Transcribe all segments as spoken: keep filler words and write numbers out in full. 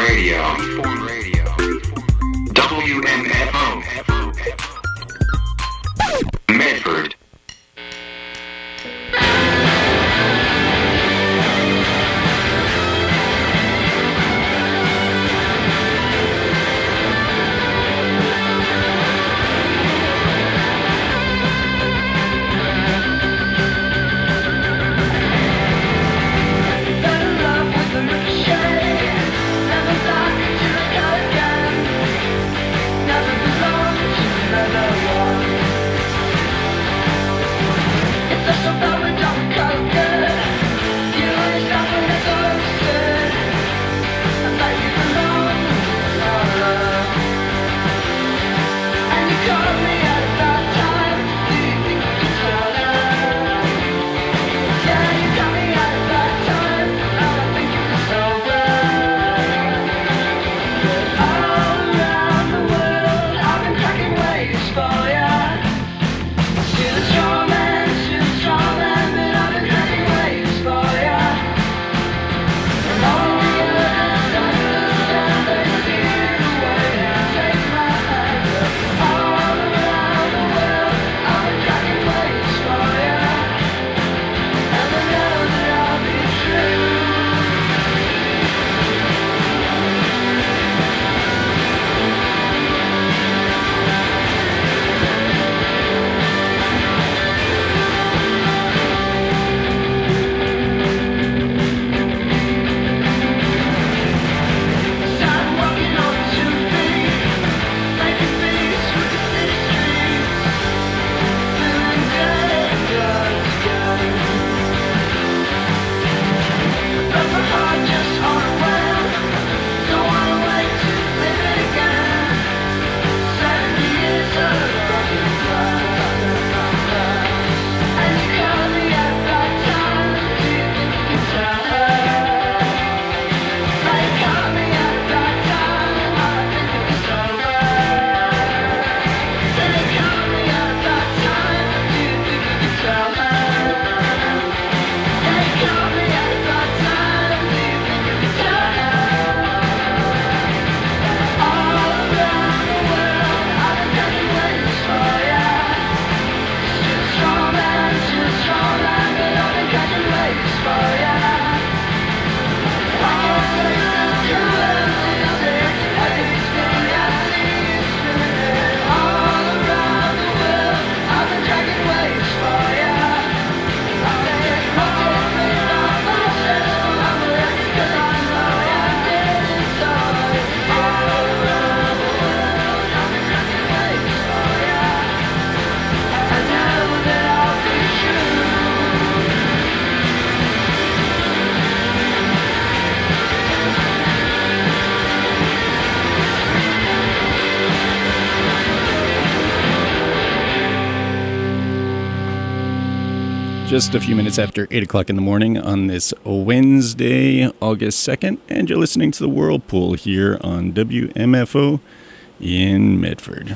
Radio. W M F O. Medford. Just a few minutes after eight o'clock in the morning on this Wednesday, August second, and you're listening to the Whirlpool here on W M F O in Medford.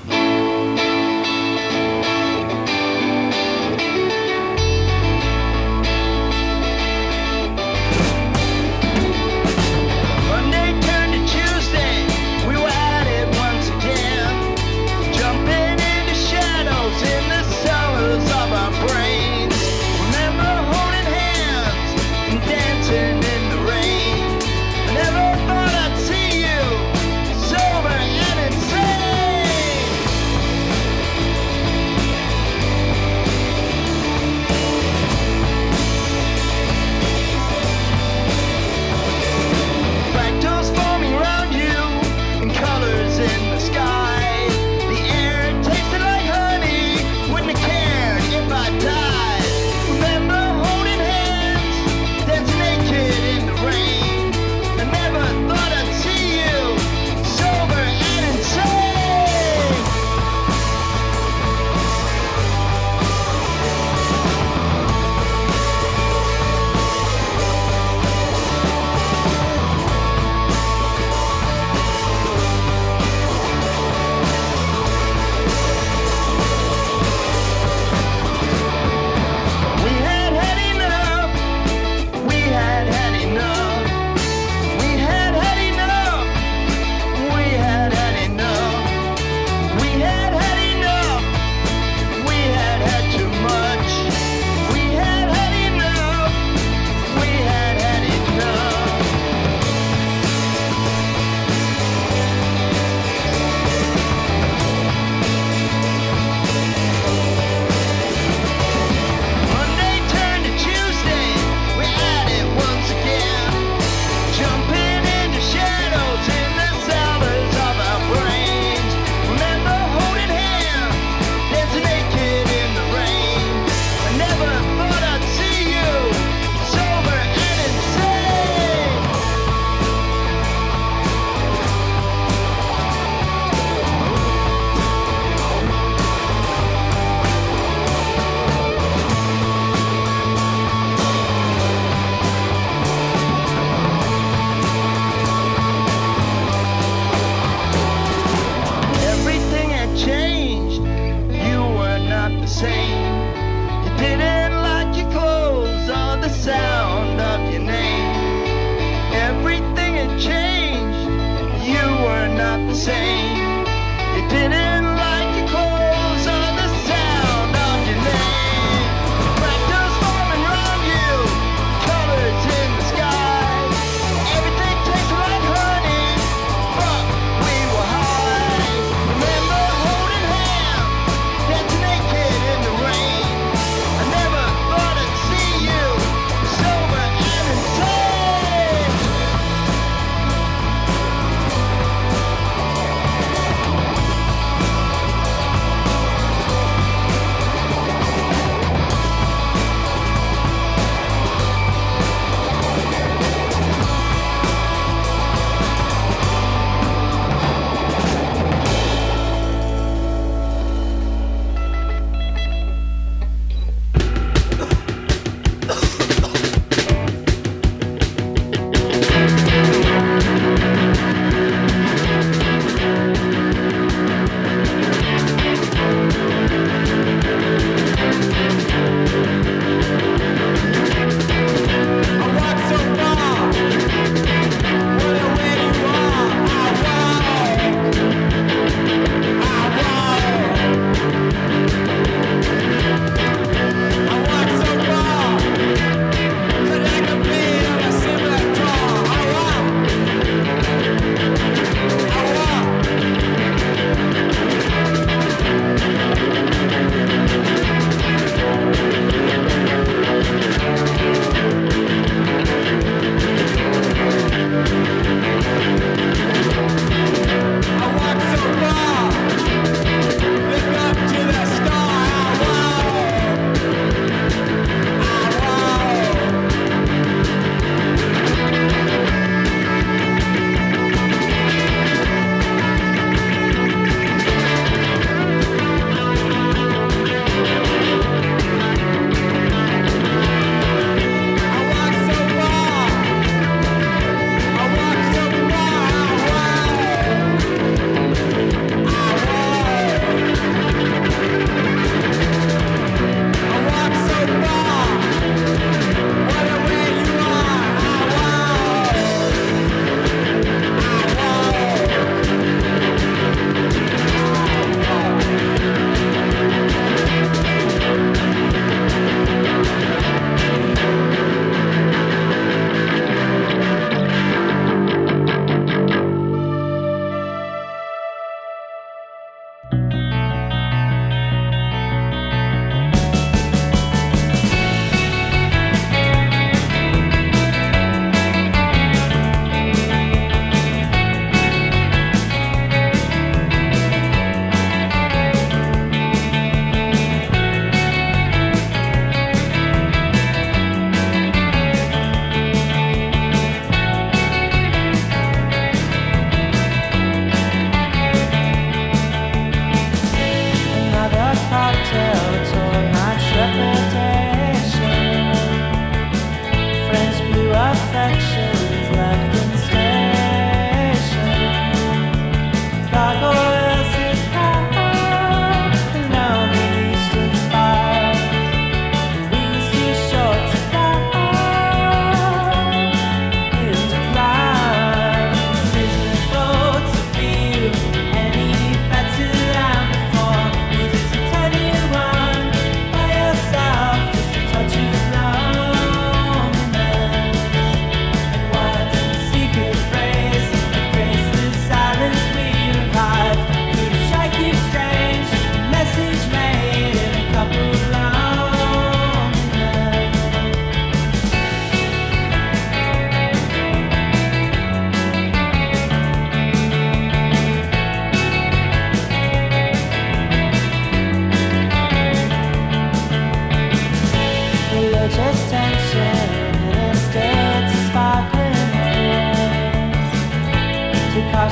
Never thought I'd see you sober and insane.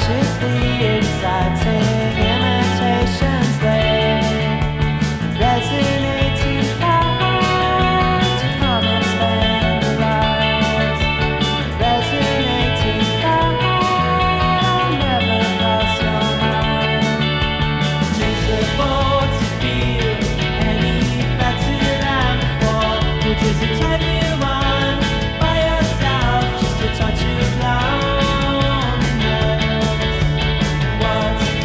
consciously exciting imitations they resonating fast, come and standardize. Resonating fast, never cross your mind. It's miserable to feel any better than before. It isn't anyone by yourself, just a touch of loneliness. What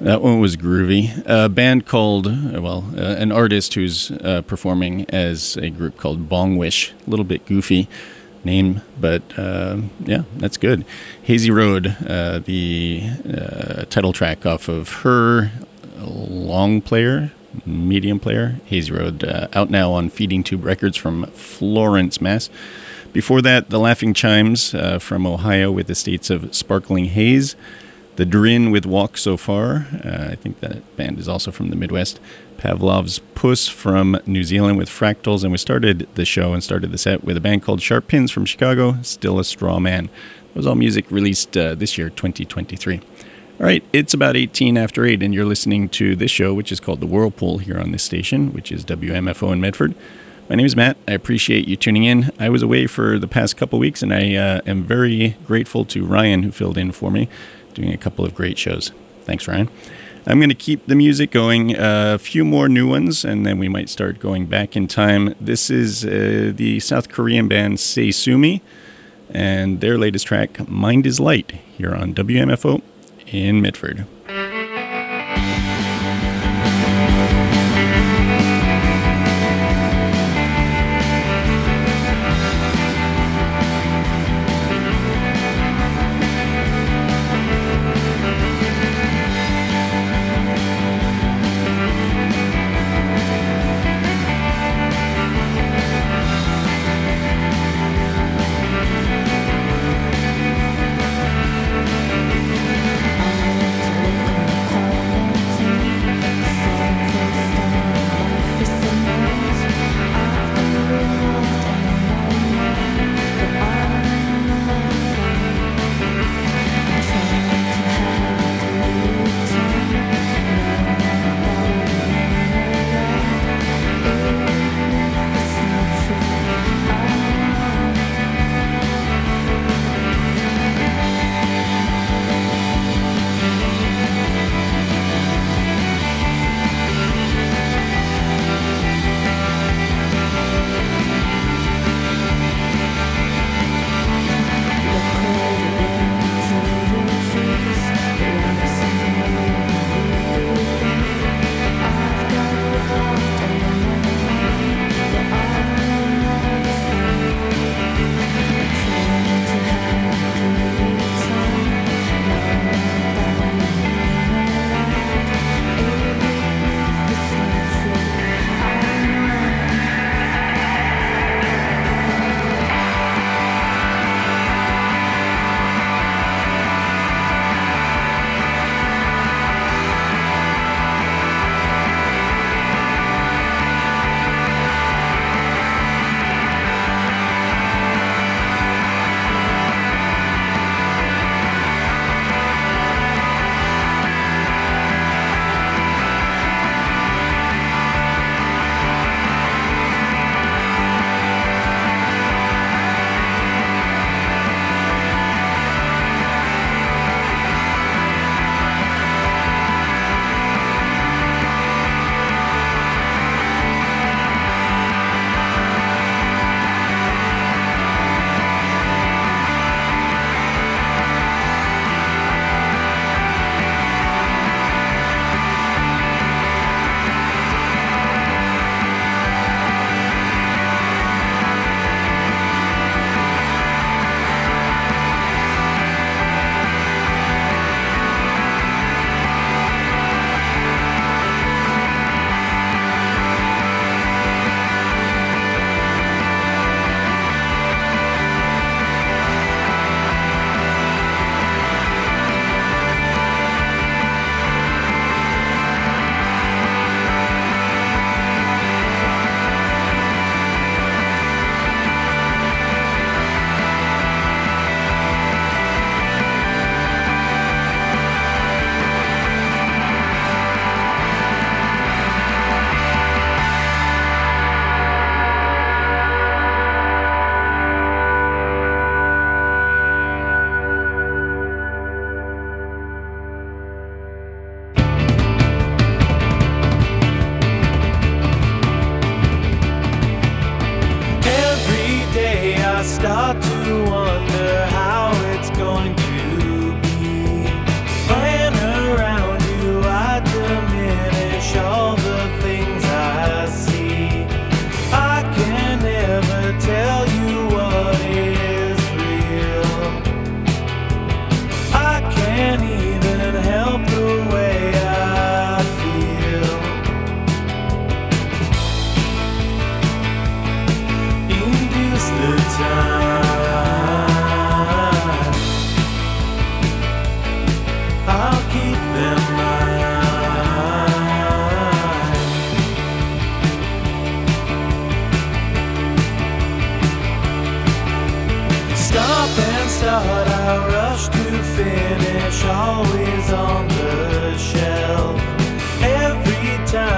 That one was groovy. A band called, uh, well, uh, an artist who's uh, performing as a group called Bongwish. A little bit goofy name, but uh, yeah, that's good. Hazy Road, uh, the uh, title track off of her long player, medium player, Hazy Road, uh, out now on Feeding Tube Records from Florence, Mass. Before that, the Laughing Chimes uh, from Ohio with the States of Sparkling Haze. The Drin with Walk So Far. Uh, I think that band is also from the Midwest. Pavlov's Puss from New Zealand with Fractals. And we started the show and started the set with a band called Sharp Pins from Chicago, Still a Straw Man. It was all music released uh, this year, twenty twenty-three. All right, it's about eighteen after eight, and you're listening to this show, which is called The Whirlpool here on this station, which is W M F O in Medford. My name is Matt. I appreciate you tuning in. I was away for the past couple weeks, and I uh, am very grateful to Ryan, who filled in for me, doing a couple of great shows. Thanks, Ryan. I'm going to keep the music going, uh, a few more new ones, and then we might start going back in time. This is uh, the South Korean band Seisumi, and their latest track, Mind is Light, here on W M F O in Medford. To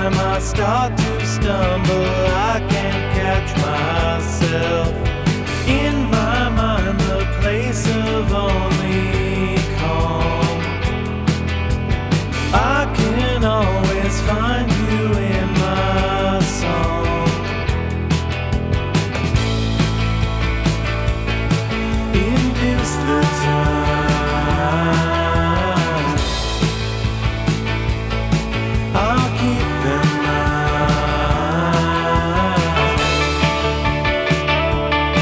time I start to stumble, I can't catch myself. In my mind, the place of only calm. I can always find you in my song. Induce the time. I'll keep in mind.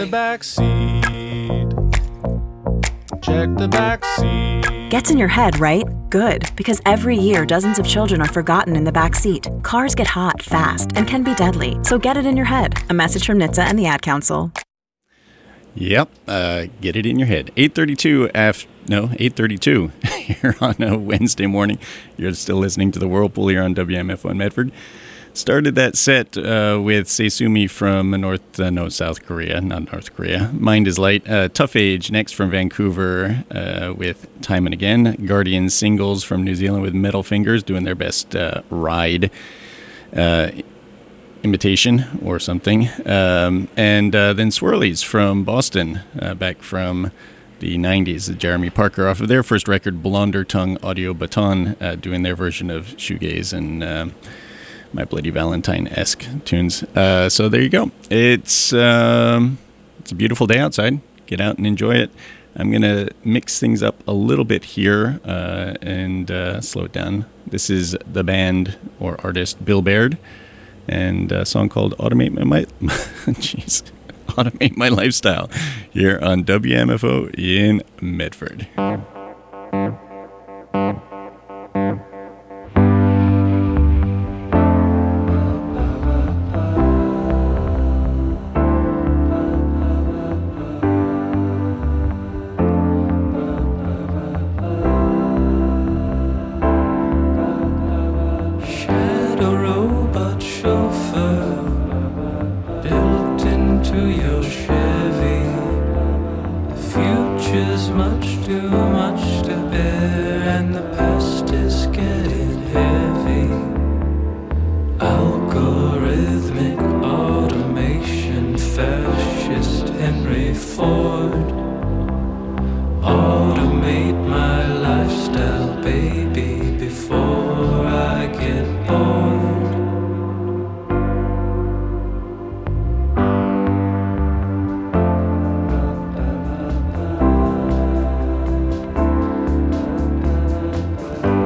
back seat. Check the back seat. Gets in your head, right? Good, because every year dozens of children are forgotten in the back seat. Cars get hot fast and can be deadly, so get it in your head. A message from N H T S A and the Ad Council. Yep, uh, get it in your head. eight thirty-two af- no, eight thirty-two here on a Wednesday morning. You're still listening to the Whirlpool here on W M F O in Medford. Started that set uh, with Seisumi from North, uh, no, South Korea, not North Korea. Mind is Light. Uh, Tough Age next from Vancouver uh, with Time and Again. Guardian Singles from New Zealand with Metal Fingers doing their best uh, ride uh, imitation or something. Um, and uh, then Swirlies from Boston, uh, back from the nineties. Jeremy Parker off of their first record, Blonder Tongue Audio Baton, uh, doing their version of shoegaze and uh, My Bloody Valentine-esque tunes. Uh, so there you go. It's um, it's a beautiful day outside. Get out and enjoy it. I'm going to mix things up a little bit here uh, and uh, slow it down. This is the band or artist Bill Baird and a song called Automate My, My Jeez. Automate My Lifestyle here on W M F O in Medford. Bye.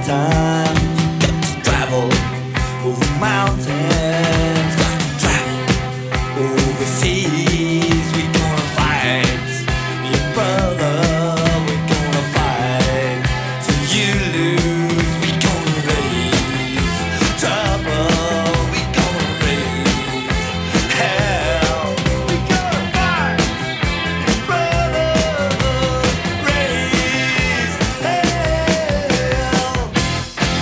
time. Got to travel over mountains, got to travel overseas. We gonna fight your brother, we gonna fight till you lose. We gonna raise trouble, we gonna raise hell. We gonna fight your brother, raise hell.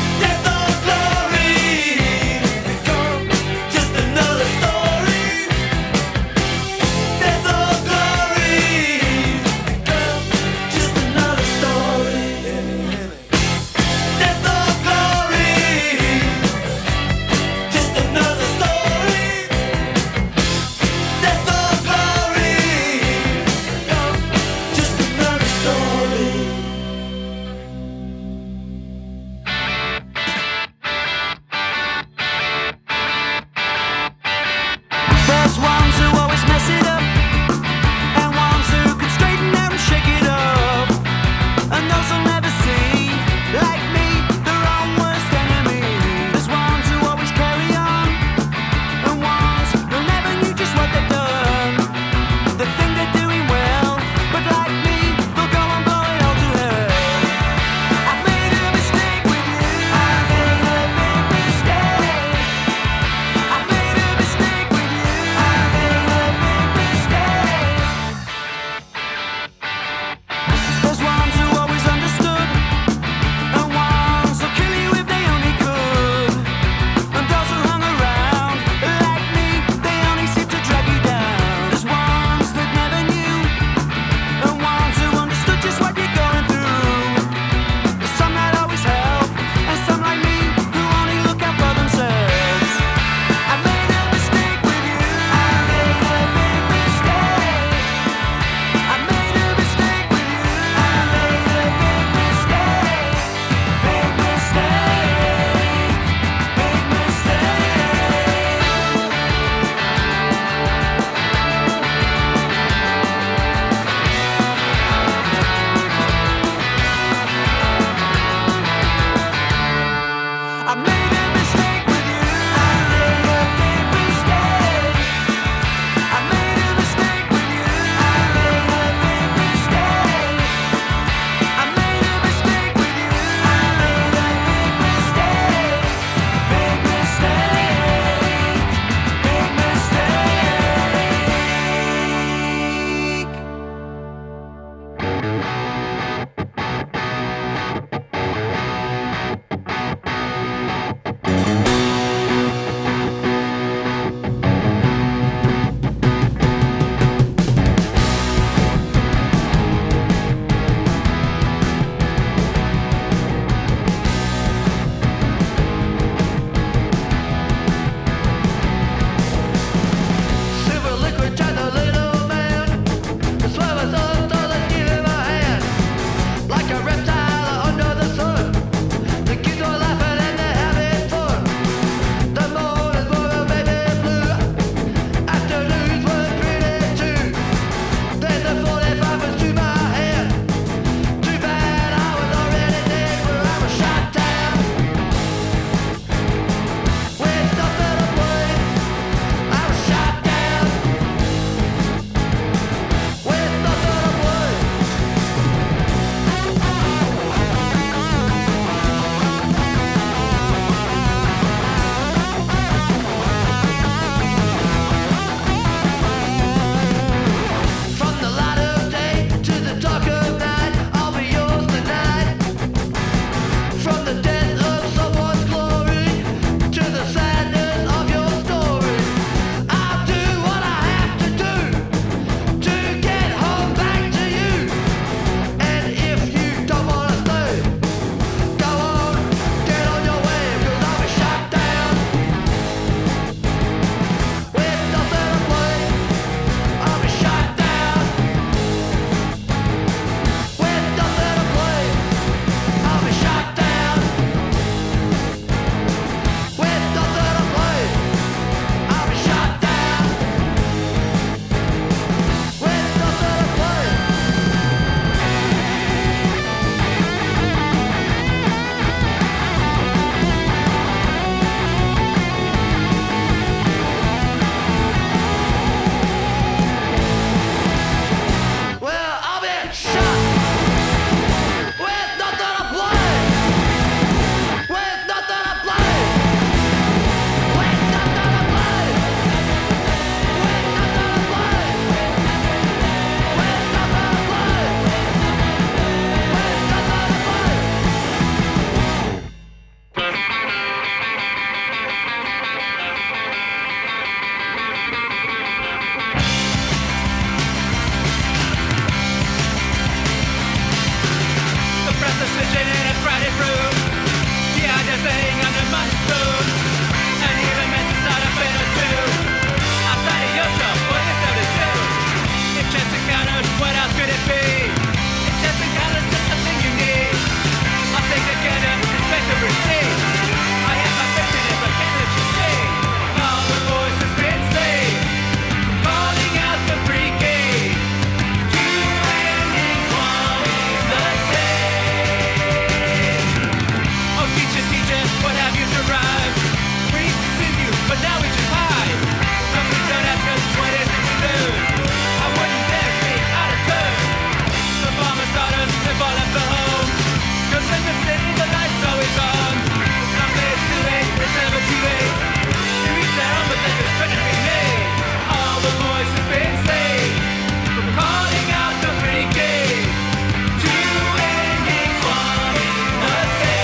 just what have you survived? We continue, but now we just hide. Some we don't ask us what is it we do. I wouldn't dare speak out of turn. The farmers taught us to fall off the home. Cause in the city the light's always on. Someday it's too late, it's never too late. You reach down, but then there's treasure to be made. All the voices been saved from calling out the brigade to ending Swami the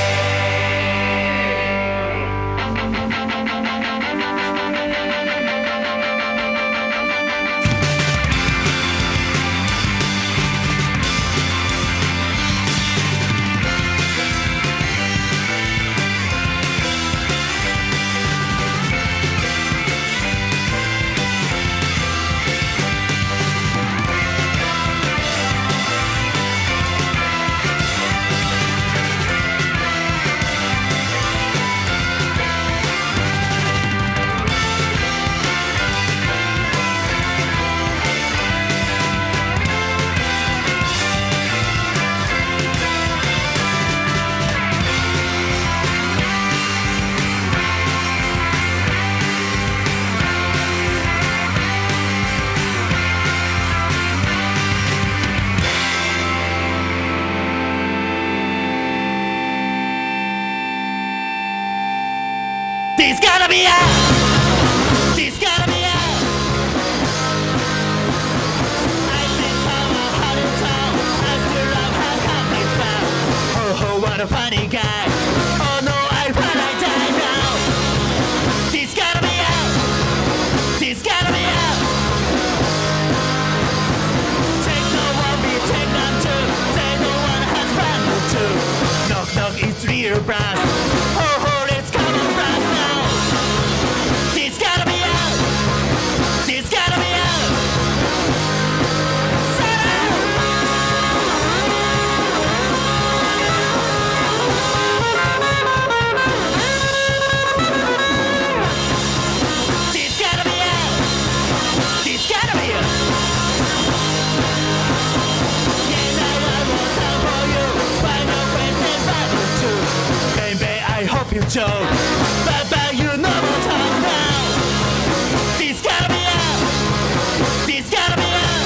He's gotta be out! He's gotta be out! I see someone hot and tall. I still love how conflicts bow. Oh, oh, what a funny guy. Oh no, I thought I died now. He's gotta be out! He's gotta be out! Take no one, be take none too. Say no one has brand new too. Knock, knock, it's real brass. Oh, oh, it's coming brass now. He's gotta be out! He's gotta be out! Set out! He's gotta be out! He's gotta be out! Yes, I will sell for you. Buy no friends and Bible too. Baby, I hope you joke. Bye bye, you know what time now. He's gotta be out. He's gotta be out.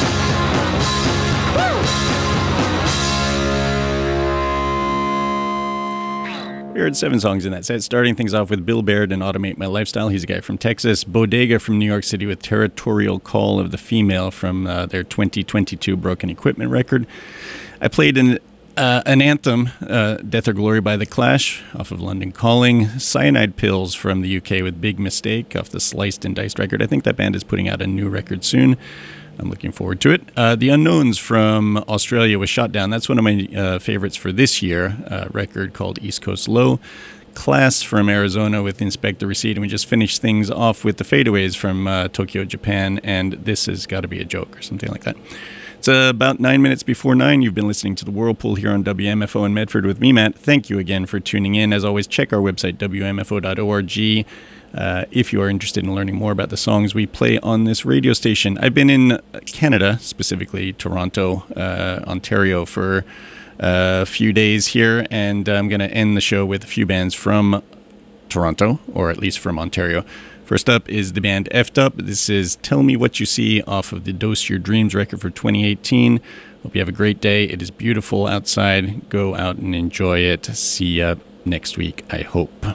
We heard seven songs in that set, starting things off with Bill Baird and Automate My Lifestyle. He's a guy from Texas. Bodega from New York City with Territorial Call of the Female from uh, their twenty twenty-two Broken Equipment record. I played an, uh, an anthem, uh, Death or Glory by The Clash, off of London Calling. Cyanide Pills from the U K with Big Mistake off the Sliced and Diced record. I think that band is putting out a new record soon. I'm looking forward to it. Uh, the Unknowns from Australia with Shot Down. That's one of my uh, favorites for this year. A record called East Coast Low. Class from Arizona with Inspect the Receipt. And we just finished things off with the Fadeaways from uh, Tokyo, Japan. And This Has Gotta Be a Joke or something like that. It's uh, about nine minutes before nine. You've been listening to The Whirlpool here on W M F O in Medford with me, Matt. Thank you again for tuning in. As always, check our website, W M F O dot org. Uh, if you are interested in learning more about the songs we play on this radio station. I've been in Canada, specifically Toronto, uh, Ontario, for uh, a few days here, and I'm going to end the show with a few bands from Toronto, or at least from Ontario. First up is the band F'd Up. This is Tell Me What You See off of the Dose Your Dreams record for twenty eighteen. Hope you have a great day. It is beautiful outside. Go out and enjoy it. See ya next week, I hope.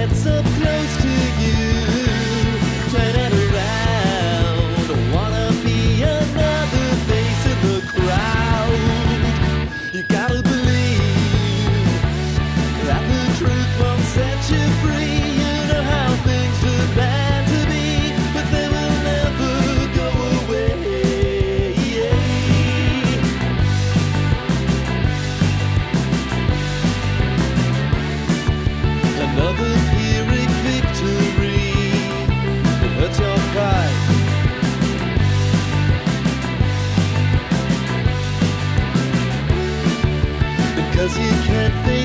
gets up close to you, turn it around. Don't wanna be another face in the crowd. You gotta believe that the truth won't set you free. You know how things are meant to be, but they will never go away. Another Pyrrhic victory that hurts your pride. Because you can't think